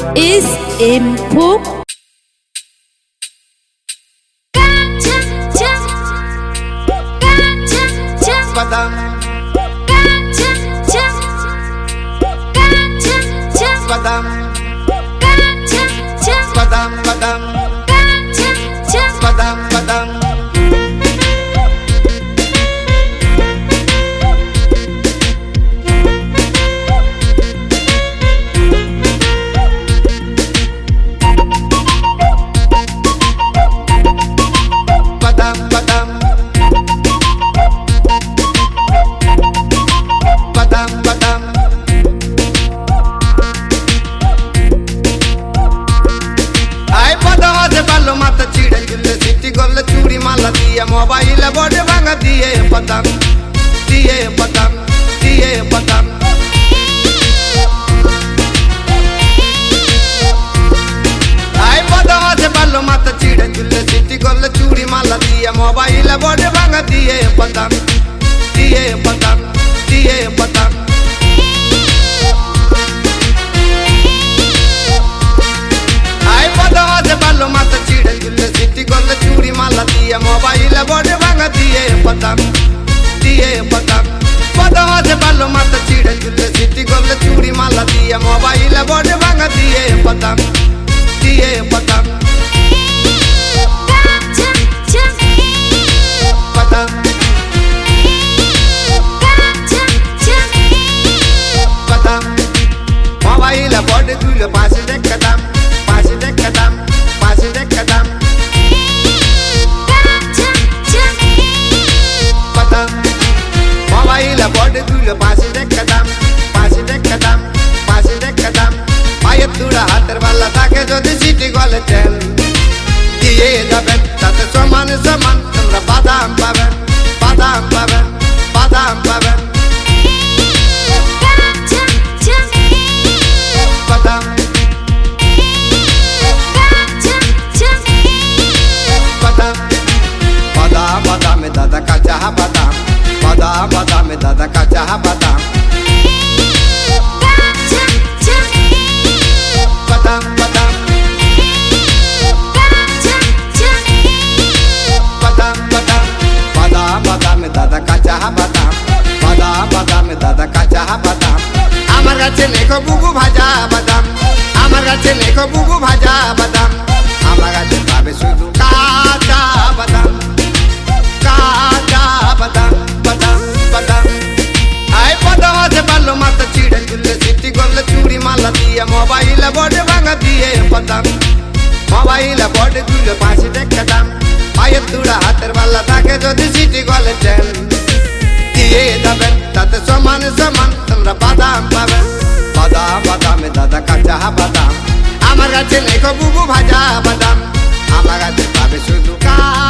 SM Phúc. Badam badam badam badam badam badam mobile board भांग दिए पतंग दिए पतंग दिए पतंग आई पदवा से बालो मत चिड़े चुल्ले सिटी गोल चूड़ी माला दिए मोबाइल बोर्ड भांग दिए पतंग दिए पतंग दिए पतंग आई पदवा से बालो मत चिड़े चुल्ले सिटी गोल चूड़ी माला दिए मोबाइल बोर्ड भांग दिए पतंग दिए पतंग पदवा से बालो मत चिड़े चुल्ले सिटी गोल चूड़ी माला दिए मोबाइल बोर्ड भांग दिए पतंग दिए पतंग पतंग पतंग मोबाइल बोर्ड तुले पास देख कदम पास देख कदम पास देख कदम मोबाइल बोर्ड तुले पास देख कदम पास देख कदम पास देख कदम पाये तुड़ा हाथर वाला ताके जो सिटी गोल चल दिए दबन तत समान समान तुमरा बादाम पावन बादाम पावन बादाम पावन बादाम बादाम बादाम बादाम में दादा का चाह बादाम बादाम बादाम में दादा का चाह बादाम बादाम बादाम बादाम बादाम बादाम बादाम में दादा का चाह बादाम बादाम बादाम में दादा का चाह बादाम আমার কাছে লেখো বুবু ভাজা বাদাম আমার কাছে লেখো বুবু ভাজা বাদাম আমার কাছে পাবে শুধু কাঁচা বাদাম কাঁচা বাদাম বাদাম বাদাম আই পদवा से बालो मत चिड़े चुल्ले सिटी गोल चूड़ी माला दिए मोबाइल बोर्ड भांग दिए पतंग मोबाइल बोर्ड तुले पास देख कदम आये तुड़ा हाथर वाला ताके जो सिटी गोल चल दिए दबन तत समान समान तुमरा बादाम पावन बादाम बादाम में दादा का चाह बादाम আমার কাছে লেখো বুবু ভাজা বাদাম আমার কাছে পাবে শুধু